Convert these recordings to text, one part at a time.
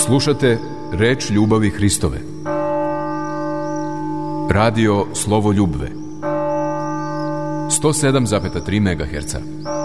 Slušate Reč ljubavi Hristove. Radio Slovo Ljubve 107,3 MHz.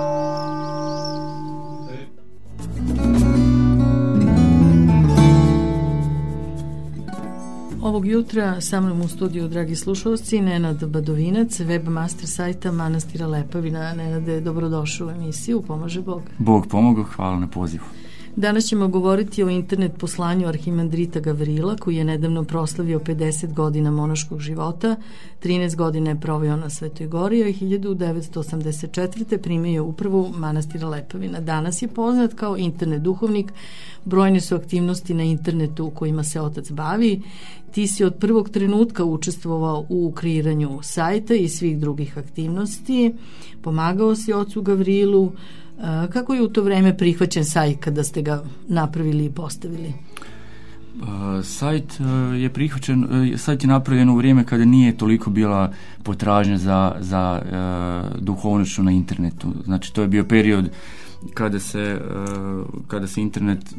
Ovog jutra sa mnom u studiju, dragi slušalci, Nenad Badovinac, webmaster sajta Manastira Lepavina. Nenade, dobrodošao u emisiju, pomaže Bog. Bog pomogao, hvala na pozivu. Danas ćemo govoriti o internet poslanju arhimandrita Gavrila, koji je nedavno proslavio 50 godina monaškog života, 13 godina je proveo na Svetoj Gori, a 1984. primio upravu Manastira Lepavina. Danas je poznat kao internet duhovnik, brojne su aktivnosti na internetu u kojima se otac bavi. Ti si od prvog trenutka učestvovao u kreiranju sajta i svih drugih aktivnosti, pomagao si ocu Gavrilu. Kako je u to vreme prihvaćen sajt kada ste ga napravili i postavili? Sajt je napravljen u vrijeme kada nije toliko bila potražnja za duhovnošću na internetu. Znači, to je bio period kada se internet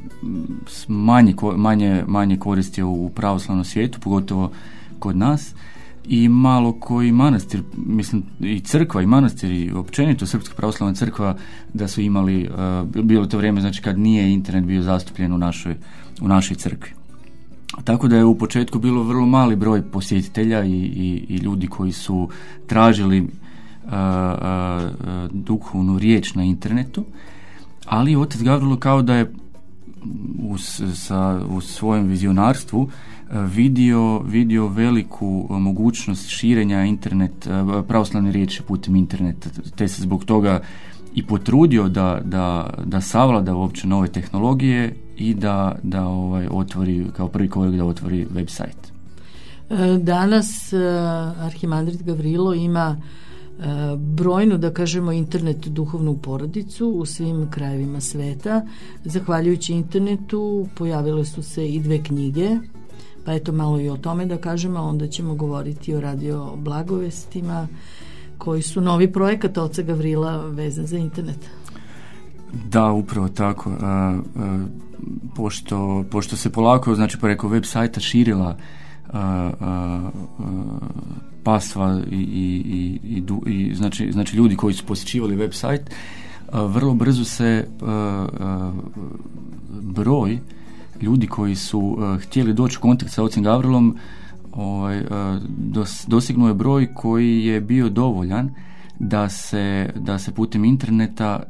manje koristio u pravoslavnom svijetu, pogotovo kod nas. I malo koji manastir, mislim i crkva i manastir i općenito Srpska pravoslavna crkva da su imali, bilo to vrijeme znači kad nije internet bio zastupljen u našoj crkvi. Tako da je u početku bilo vrlo mali broj posjetitelja i ljudi koji su tražili duhovnu riječ na internetu, ali otac Gavrilo kao da je u svojem vizionarstvu vidio veliku mogućnost širenja pravoslavne riječi putem interneta, te se zbog toga i potrudio da savlada uopće nove tehnologije i da otvori kao prvi korak da otvori web sajt. Danas arhimandrit Gavrilo ima brojnu, da kažemo, internet duhovnu porodicu u svim krajevima sveta. Zahvaljujući internetu pojavile su se i 2 knjige, pa eto malo i o tome da kažemo, a onda ćemo govoriti o radio blagovestima koji su novi projekat oca Gavrila vezan za internet. Da, upravo tako. Pošto se polako, znači preko web sajta širila pasva i znači ljudi koji su posjećivali web sajt, vrlo brzo se broj ljudi koji su htjeli doći u kontakt sa ocem Gavrilom dosignuo je broj koji je bio dovoljan da se putem interneta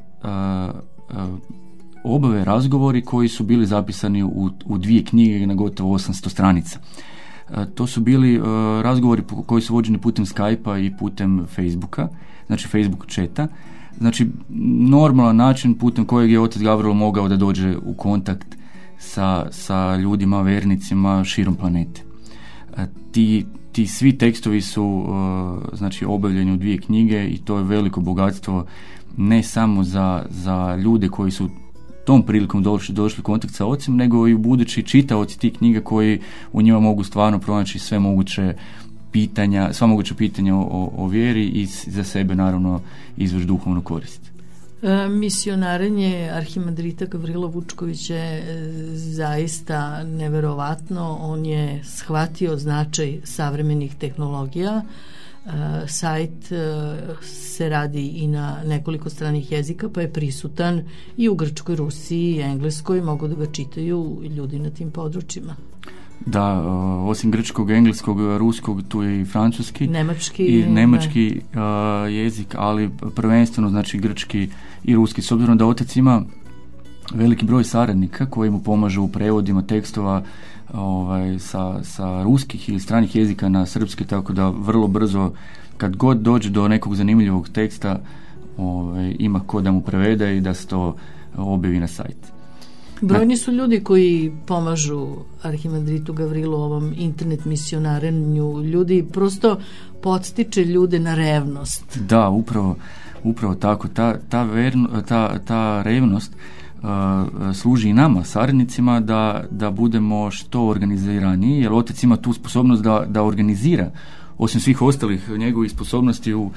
obave razgovori koji su bili zapisani u 2 knjige na gotovo 800 stranica. To su bili razgovori koji su vođeni putem Skype-a i putem Facebooka, znači Facebook chata. Znači, normalan način putem kojeg je otac Gavrilo mogao da dođe u kontakt sa ljudima, vernicima širom planete. Ti svi tekstovi su znači objavljeni u 2 knjige i to je veliko bogatstvo ne samo za ljude koji su tom prilikom došli u kontakt sa ocem, nego i budući čitaoci tih knjiga koji u njima mogu stvarno pronaći sva moguća pitanja o vjeri i za sebe naravno izvući duhovnu korist. Misionarenje arhimandrita Gavrila Vučkovića je zaista neverovatno. On je shvatio značaj savremenih tehnologija. Sajt se radi i na nekoliko stranih jezika, pa je prisutan i u Grčkoj, Rusiji i Engleskoj. Mogu da ga čitaju ljudi na tim područjima. Da, osim grčkog, engleskog, ruskog, tu je i francuski, nemački jezik, ali prvenstveno znači grčki i ruski, s obzirom da otac ima veliki broj saradnika koji mu pomažu u prevodima tekstova sa ruskih ili stranih jezika na srpski, tako da vrlo brzo kad god dođe do nekog zanimljivog teksta ima ko da mu prevede i da se to objavi na sajt. Brojni su ljudi koji pomažu arhimandritu Gavrilu ovom internet misionarenju. Ljudi prosto podstiče ljude na revnost. Da, upravo tako. Ta revnost služi i nama, saradnicima, da budemo što organiziraniji, jer otac ima tu sposobnost da organizira osim svih ostalih njegovih sposobnosti u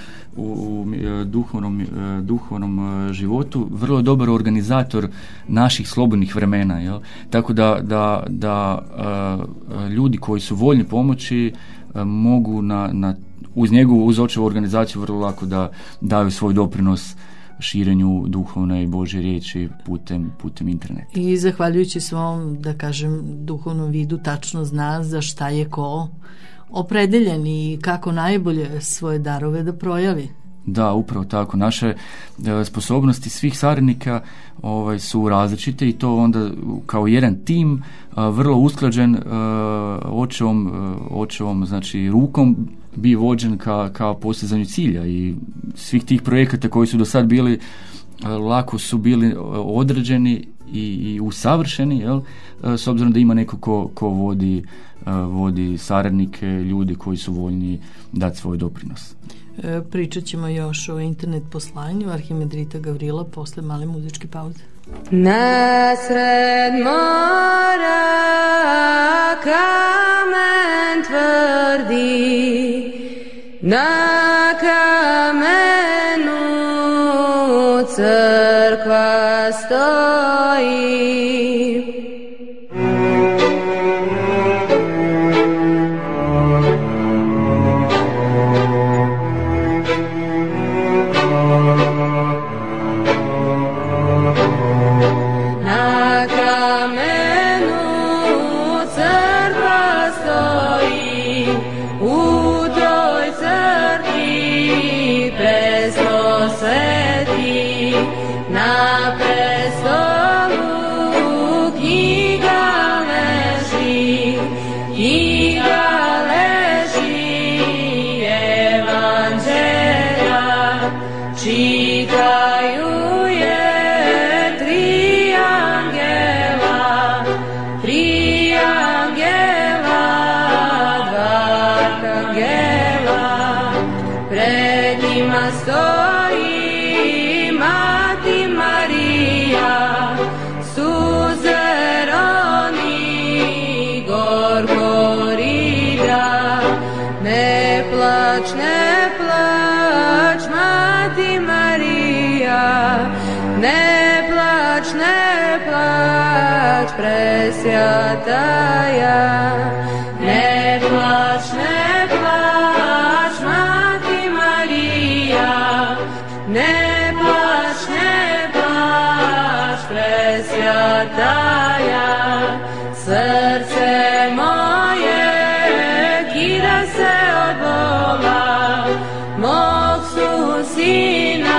duhovnom životu, vrlo dobar organizator naših slobodnih vremena, jel? Tako da ljudi koji su voljni pomoći mogu uz očevu organizaciju vrlo lako da daju svoj doprinos širenju duhovne i Božje riječi putem interneta. I zahvaljujući svom, da kažem, duhovnom vidu tačno zna za šta je ko opredeljen i kako najbolje svoje darove da projavi. Da, upravo tako. Naše sposobnosti svih saradnika su različite i to onda kao jedan tim vrlo usklađen očevom znači rukom bi vođen ka postizanju cilja i svih tih projekata koji su do sad bili lako su bili određeni i usavršeni, jel? S obzirom da ima neko ko vodi saradnike, ljudi koji su voljni dati svoj doprinos. Pričat ćemo još o internet poslanju Arhimandrita Gavrila posle male muzičke pauze. Nasred mora kamen tvrdi, na kamenu crkva stoji. Presvjataja, ne plač, Mati Marija, ne plač, Presvjataja, srce moje kida se od Boga, mog su sina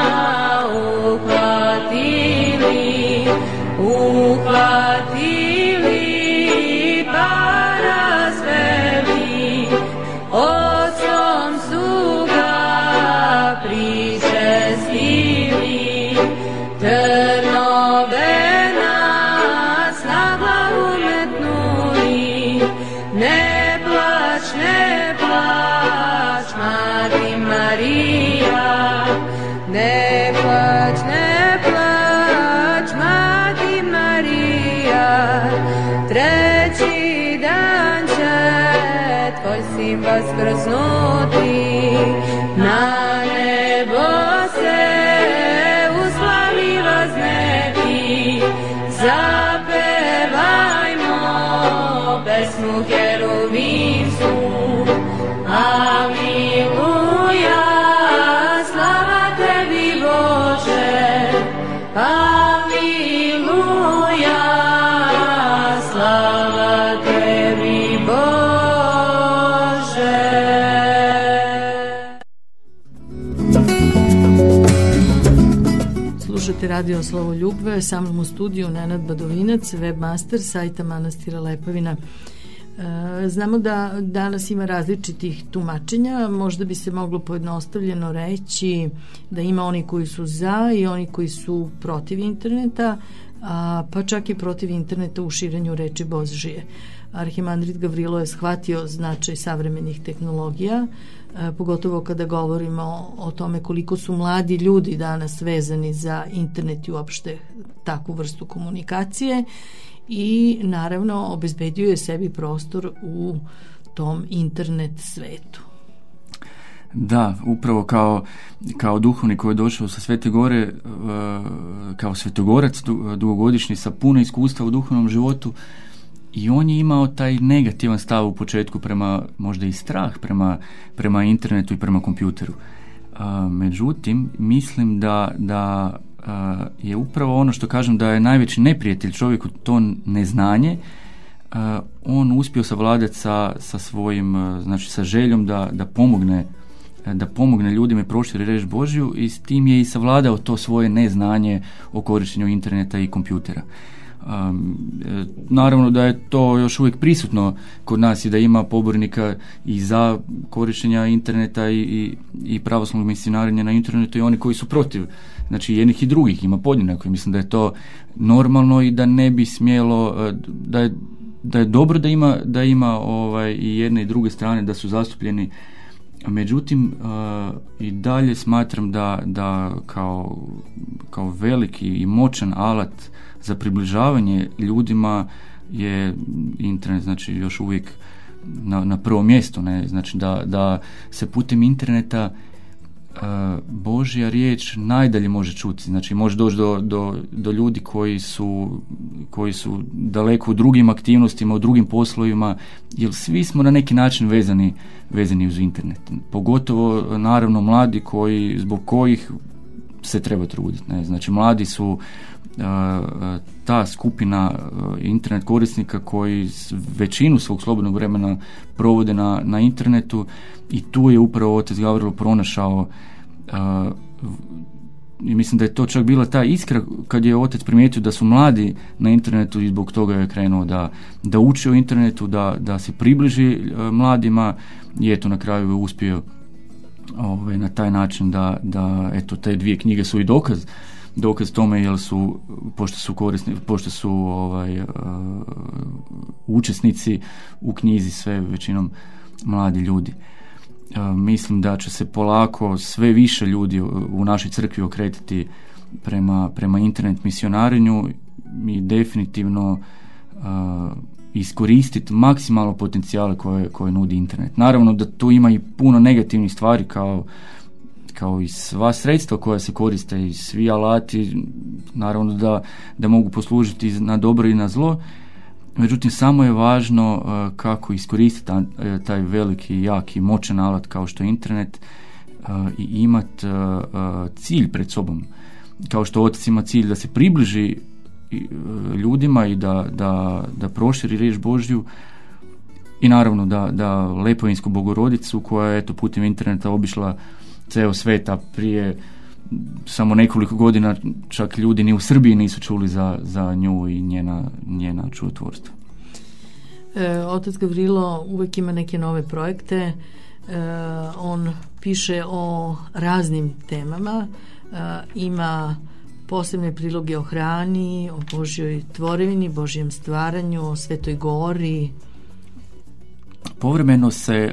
uhvatili pa razveli, ocom su ga pričestili, trnove nas na glavu metnuli, ne plač, Mati Marija, ne plač, Mati Marija, treći dan će tvoj sin vaskrsnuti, na nebo se uslavi vazneti, zapevajmo pesmu heruvimsku, Aleluja, slava tebi Bože, Aleluja, slava tebi Bože. Slušate radio Slovo Ljubve, sa mnom u studiju Nenad Badovinac, webmaster sajta Manastira Lepavina. Znamo da danas ima različitih tumačenja, možda bi se moglo pojednostavljeno reći da ima oni koji su za i oni koji su protiv interneta, pa čak i protiv interneta u širenju reči Božije. Arhimandrit Gavrilo je shvatio značaj savremenih tehnologija, pogotovo kada govorimo o tome koliko su mladi ljudi danas vezani za internet i uopšte takvu vrstu komunikacije, i naravno obezbedio je sebi prostor u tom internet svetu. Da, upravo kao duhovnik koji je došao sa Svete Gore, kao svetogorac dugogodišnji sa puno iskustva u duhovnom životu, i on je imao taj negativan stav u početku prema, možda i strah prema internetu i prema kompjuteru. Međutim, mislim da je upravo ono što kažem da je najveći neprijatelj čovjeku to neznanje. On uspio savladati sa svojim, znači sa željom da pomogne ljudima i proširi riječ Božju, i s tim je i savladao to svoje neznanje o korištenju interneta i kompjutera. Naravno da je to još uvijek prisutno kod nas i da ima pobornika i za korištenja interneta i pravoslavnog misionarenja na internetu, i oni koji su protiv, znači jednih i drugih, ima podjednako. Mislim da je to normalno i da ne bi smjelo, da je dobro da ima i jedne i druge strane, da su zastupljeni. Međutim, i dalje smatram da kao veliki i moćan alat za približavanje ljudima je internet, znači još uvijek na prvom mjestu, ne? Znači da se putem interneta Božja riječ najdalje može čuti, znači može doći do ljudi koji su daleko u drugim aktivnostima, u drugim poslovima, jer svi smo na neki način vezani uz internet, pogotovo naravno mladi zbog kojih se treba truditi, ne? Znači mladi su ta skupina internet korisnika koji većinu svog slobodnog vremena provode na internetu, i tu je upravo otac Gavrilo pronašao, i mislim da je to čak bila ta iskra kad je otac primijetio da su mladi na internetu, i zbog toga je krenuo da uči o internetu, da se približi mladima, i eto na kraju je uspio na taj način da eto te dvije knjige su i dokaz tome, jer su, pošto su učesnici u knjizi sve većinom mladi ljudi. Mislim da će se polako sve više ljudi u našoj crkvi okretati prema internet misionarenju i definitivno iskoristiti maksimalno potencijale koje nudi internet. Naravno da tu ima i puno negativnih stvari, kao i sva sredstva koja se koriste i svi alati, naravno da mogu poslužiti na dobro i na zlo. Međutim, samo je važno kako iskoristiti taj veliki, jaki, moćan alat kao što je internet i imati cilj pred sobom. Kao što otac ima cilj da se približi ljudima i da proširi riječ Božju, i naravno da Lepovinsku Bogorodicu, koja je putem interneta obišla ceo svet, a prije samo nekoliko godina čak ljudi ni u Srbiji nisu čuli za nju i njena čudotvorstva. Otac Gavrilo uvijek ima neke nove projekte, on piše o raznim temama, ima posebne priloge o hrani, o Božjoj tvorevini, Božjem stvaranju, o Svetoj Gori. Povremeno se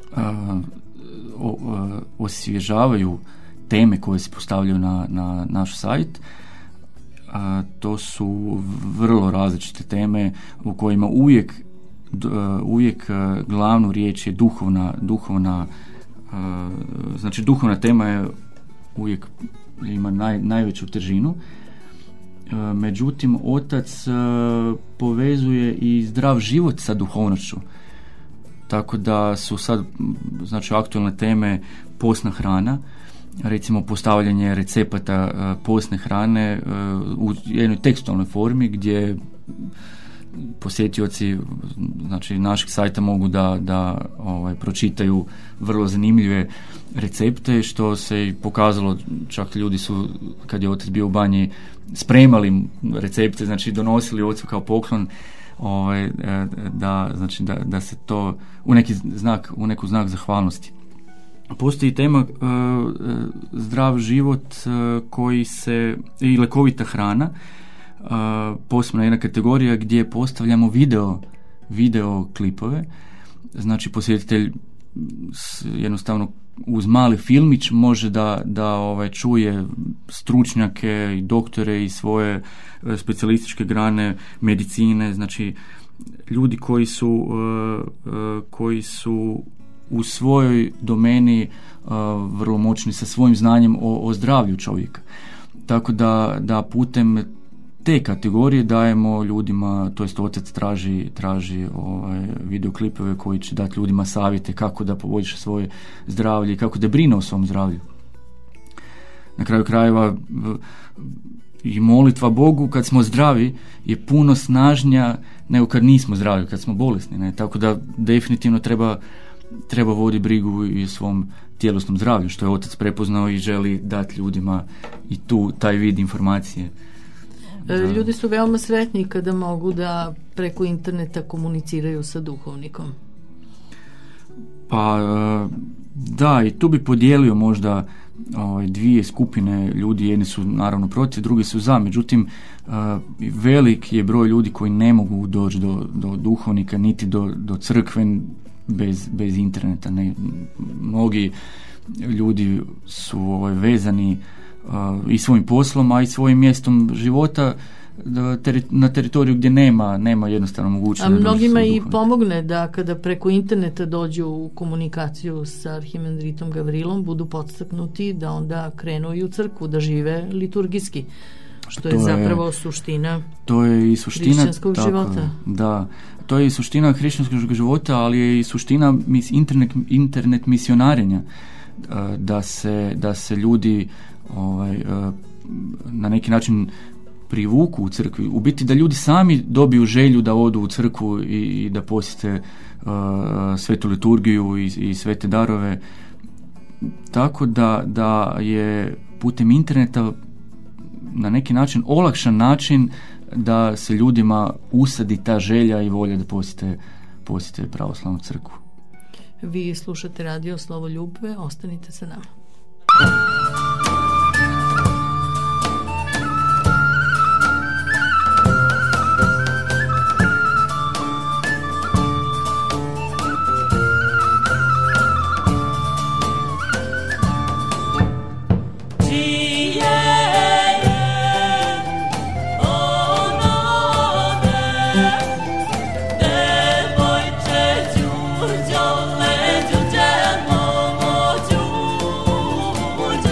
osvježavaju teme koje se postavljaju na naš sajt. To su vrlo različite teme u kojima uvijek glavnu riječ je duhovna, znači duhovna tema je uvijek ima najveću težinu. Međutim, otac povezuje i zdrav život sa duhovnošću. Tako da su sad, znači, aktualne teme postna hrana, recimo postavljanje recepata postne hrane u jednoj tekstualnoj formi gdje posjetioci, znači, našeg sajta mogu da pročitaju vrlo zanimljive recepte, što se i pokazalo. Čak ljudi su, kad je otac bio u banji, spremali recepte, znači donosili ocu kao poklon, da se to u neku znak zahvalnosti. Postoji tema zdrav život i lekovita hrana, posebno jedna kategorija gdje postavljamo video klipove. Znači posjetitelj jednostavno uz mali filmić može da čuje stručnjake i doktore i svoje specijalističke grane medicine, znači ljudi koji su u svojoj domeni vrlo moćni sa svojim znanjem o zdravlju čovjeka. Tako da putem te kategorije dajemo ljudima, to jest otac traži videoklipove koji će dati ljudima savjete kako da poboljša svoje zdravlje i kako da brine o svom zdravlju. Na kraju krajeva i molitva Bogu kad smo zdravi je puno snažnija nego kad nismo zdravi, kad smo bolesni. Ne? Tako da definitivno treba voditi brigu i o svom tjelesnom zdravlju, što je otac prepoznao i želi dati ljudima i taj vid informacije. Ljudi su veoma sretni kada mogu da preko interneta komuniciraju sa duhovnikom. Pa da, i tu bi podijelio možda dvije skupine ljudi, jedni su naravno protiv, drugi su za, međutim velik je broj ljudi koji ne mogu doći do duhovnika niti do crkve bez interneta. Mnogi ljudi su vezani i svojim poslom, a i svojim mjestom života na teritoriju gdje nema jednostavno mogućnost. A mnogima i pomogne da kada preko interneta dođu u komunikaciju sa arhimandritom Gavrilom budu podstaknuti da onda krenu i u crkvu, da žive liturgijski, što je zapravo suština hrišćanskog života. Da, to je i suština hrišćanskog života, ali je i suština internet misionarenja, da se ljudi na neki način privuku u crkvi, u biti da ljudi sami dobiju želju da odu u crkvu i da posjete svetu liturgiju i svete darove, tako da je putem interneta na neki način olakšan način da se ljudima usadi ta želja i volja da posjete pravoslavnu crkvu. Vi slušate radio Slovo Ljubve, ostanite sa nama. Đurđo,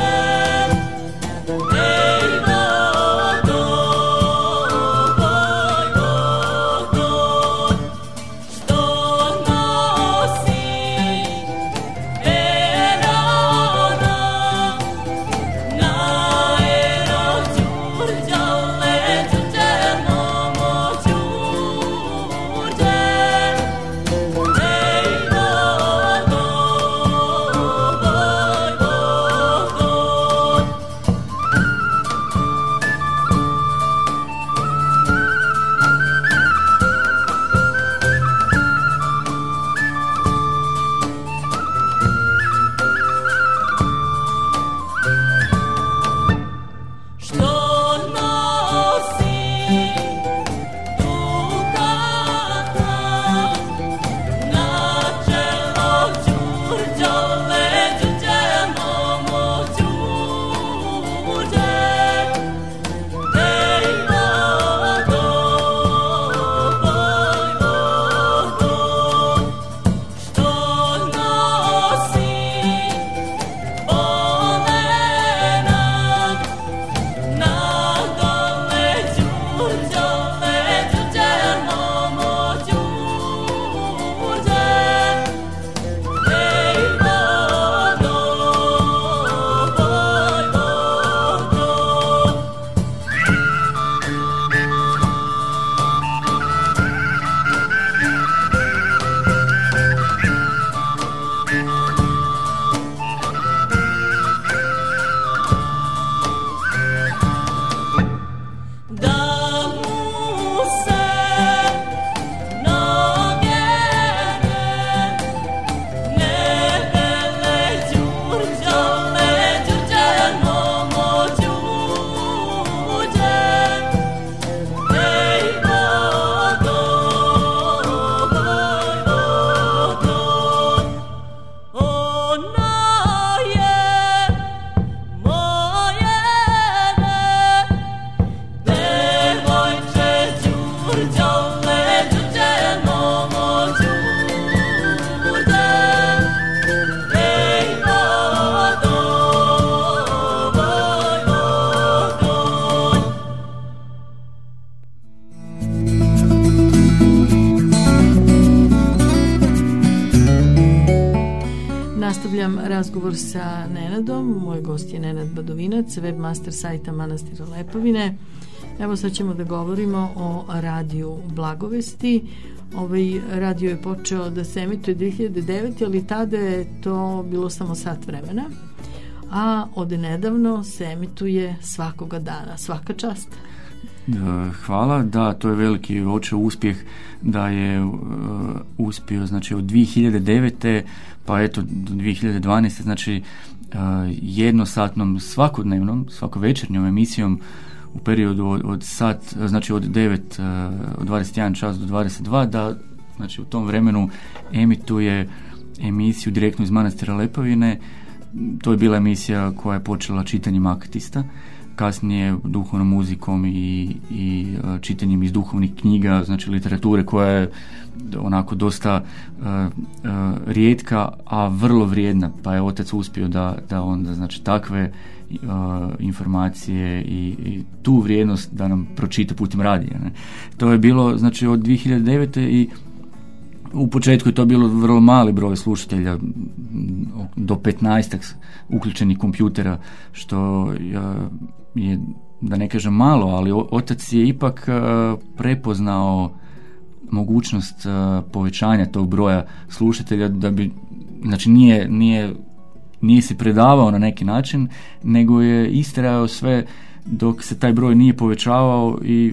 nastavljam razgovor sa Nenadom. Moj gost je Nenad Badovinac, webmaster sajta Manastira Lepovine. Evo sad ćemo da govorimo o radiju Blagovesti. Ovaj radio je počeo da se emituje 2009. ali tada je to bilo samo sat vremena. A od nedavno se emituje svakoga dana. Svaka čast. Hvala, da, to je veliki očeo uspjeh da je uspio, znači od 2009. pa eto do 2012. znači jednosatnom svakodnevnom, svakovečernjom emisijom u periodu od sat, znači od 21 čas do 22, da znači u tom vremenu emituje emisiju direktno iz Manastira Lepovine. To je bila emisija koja je počela čitanjem akatista, kasnije duhovnom muzikom i čitanjem iz duhovnih knjiga, znači literature koja je onako dosta rijetka, a vrlo vrijedna, pa je otac uspio da onda znači takve informacije i tu vrijednost da nam pročita putem radija. Ne. To je bilo znači od 2009. i u početku je to bilo vrlo mali broj slušatelja, do 15 uključenih kompjutera, što je, da ne kažem malo, ali otac je ipak prepoznao mogućnost povećanja tog broja slušatelja, da bi, znači nije se predavao na neki način, nego je istrajao sve dok se taj broj nije povećavao i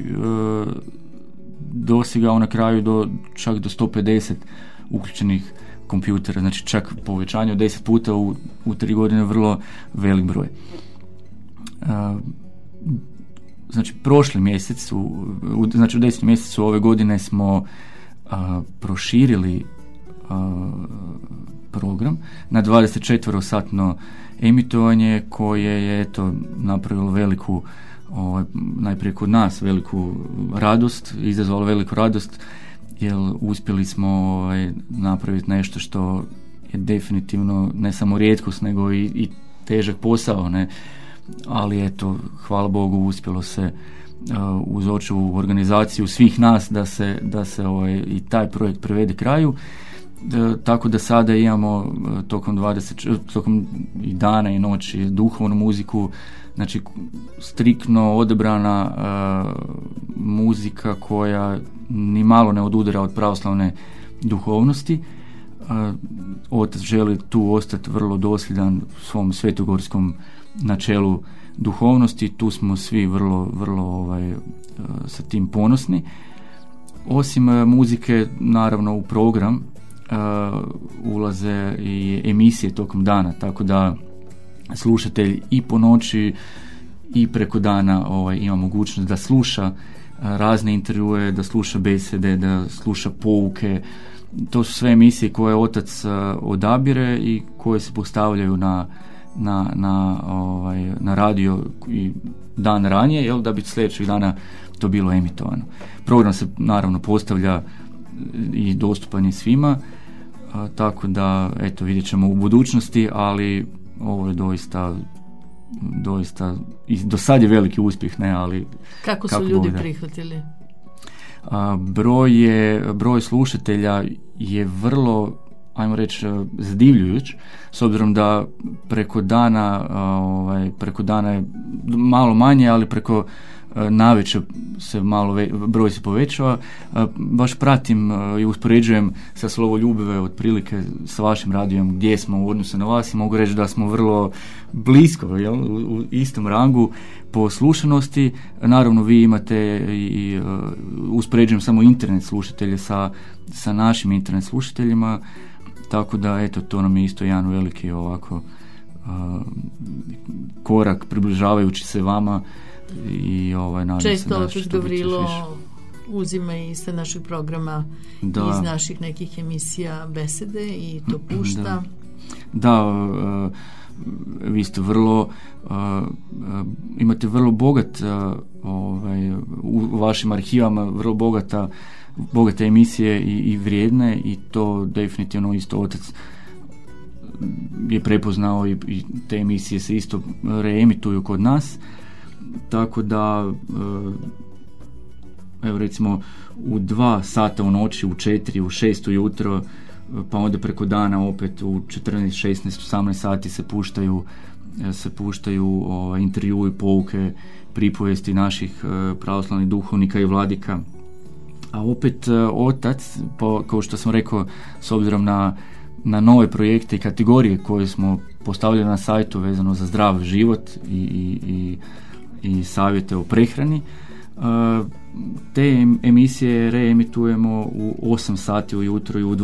dosigao na kraju čak do 150 uključenih kompjutera, znači čak povećanje od 10 puta u 3 godine, vrlo velik broj. Znači prošli mjesec, znači u 10. mjesecu ove godine smo proširili program na 24-satno emitovanje koje je eto napravilo veliku, najprije kod nas veliku radost, izazvalo veliku radost, jer uspjeli smo napraviti nešto što je definitivno ne samo rijetkost, nego i težak posao, ne? Ali eto, hvala Bogu, uspjelo se uz očevu organizaciju svih nas da se i taj projekt privede kraju. Tako da sada imamo tokom i dana i noći duhovnu muziku, znači striktno odabrana muzika koja ni malo ne odudara od pravoslavne duhovnosti. Otac želi tu ostati vrlo dosljedan svom svetogorskom načelu duhovnosti. Tu smo svi vrlo sa tim ponosni. Osim muzike, naravno u program ulaze i emisije tokom dana, tako da slušatelj i po noći i preko dana ima mogućnost da sluša razne intervjue, da sluša besede, da sluša pouke. To su sve emisije koje otac odabire i koje se postavljaju na radio i dan ranije, jel, da bi sljedećeg dana to bilo emitovano. Program se naravno postavlja i dostupan je svima, tako da eto, vidjet ćemo u budućnosti, ali ovo je doista i do sad je veliki uspjeh, ne, ali kako su ljudi prihvatili? Broj slušatelja je vrlo, ajmo reći, zadivljujuć, s obzirom da preko dana je malo manje, ali preko navečer se broj se povećava. Baš pratim i uspoređujem sa Slovo Ljubive otprilike sa vašim radijom gdje smo u odnosu na vas i mogu reći da smo vrlo blisko, jel, u istom rangu po slušanosti. Naravno vi imate i uspoređujem samo internet slušatelje sa našim internet slušateljima, tako da eto, to nam je isto jedan veliki ovako korak približavajući se vama. I često opet Gavrilo uzima i sa naših programa iz naših nekih emisija besede i to pušta. Da, vi ste vrlo imate vrlo bogat u vašim arhivama vrlo bogate emisije i vrijedne, i to definitivno isto otac je prepoznao i te emisije se isto reemituju kod nas. Tako da evo recimo u 2 sata u noći, u 4, u 6 ujutro pa onda preko dana opet u 14, 16, 18 sati se puštaju intervjui, pouke, pripovijesti naših pravoslavnih duhovnika i vladika. A opet otac, kao što sam rekao, s obzirom na nove projekte i kategorije koje smo postavili na sajtu vezano za zdrav život i savjete o prehrani, te emisije reemitujemo u 8 sati ujutro i u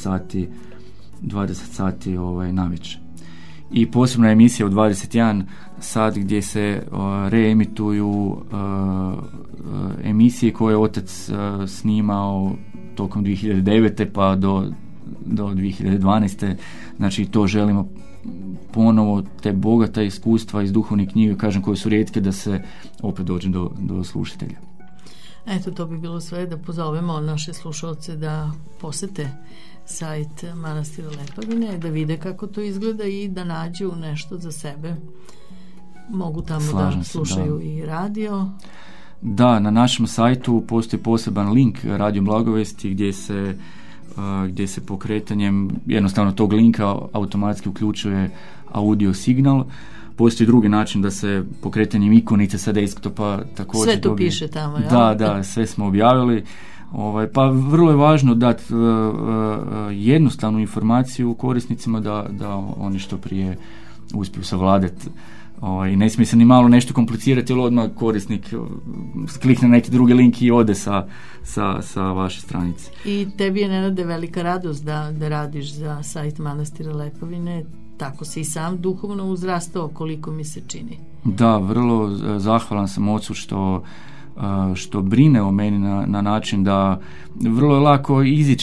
20 sati navečer. I posebna emisija u 21 sat gdje se reemituju emisije koje je otac snimao tokom 2009. pa do 2012. Znači to želimo ponovo, te bogata iskustva iz duhovnih knjiga, kažem, koje su rijetke, da se opet dođe do slušatelja. Eto, to bi bilo sve, da pozovemo naše slušalce da posete sajt Manastira Lepavine, da vide kako to izgleda i da nađu nešto za sebe. Mogu tamo da slušaju i radio. Da, na našem sajtu postoji poseban link Radio Blagovesti gdje se pokretanjem jednostavno tog linka automatski uključuje audio signal. Postoji drugi način da se pokretanjem ikonice sa desktopa također sve to piše tamo, ja? Da, sve smo objavili. Pa vrlo je važno dati jednostavnu informaciju korisnicima da oni što prije uspiju savladati. I ne smije se ni malo nešto komplicirati, jer odmah korisnik klikne neki drugi link i ode sa vaše stranice. I tebi je, Nenade, velika radost da radiš za sajt Manastira Lepavine. Tako si i sam duhovno uzrastao, koliko mi se čini. Da, vrlo zahvalan sam ocu što brine o meni na način da vrlo je lako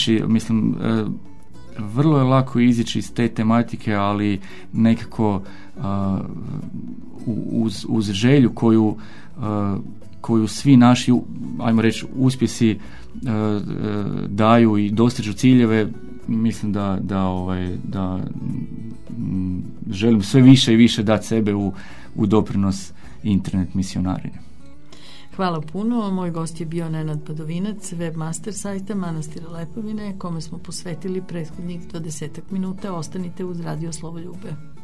izići iz te tematike, ali nekako uz želju koju svi naši, ajmo reći, uspjesi daju i dostižu ciljeve, mislim da želim sve više i više dati sebe u doprinos internet misionarenju. Hvala puno. Moj gost je bio Nenad Badovinac, webmaster sajta Manastira Lepavine, kome smo posvetili prethodnih 20 minuta. Ostanite uz Radio Slovo Ljube.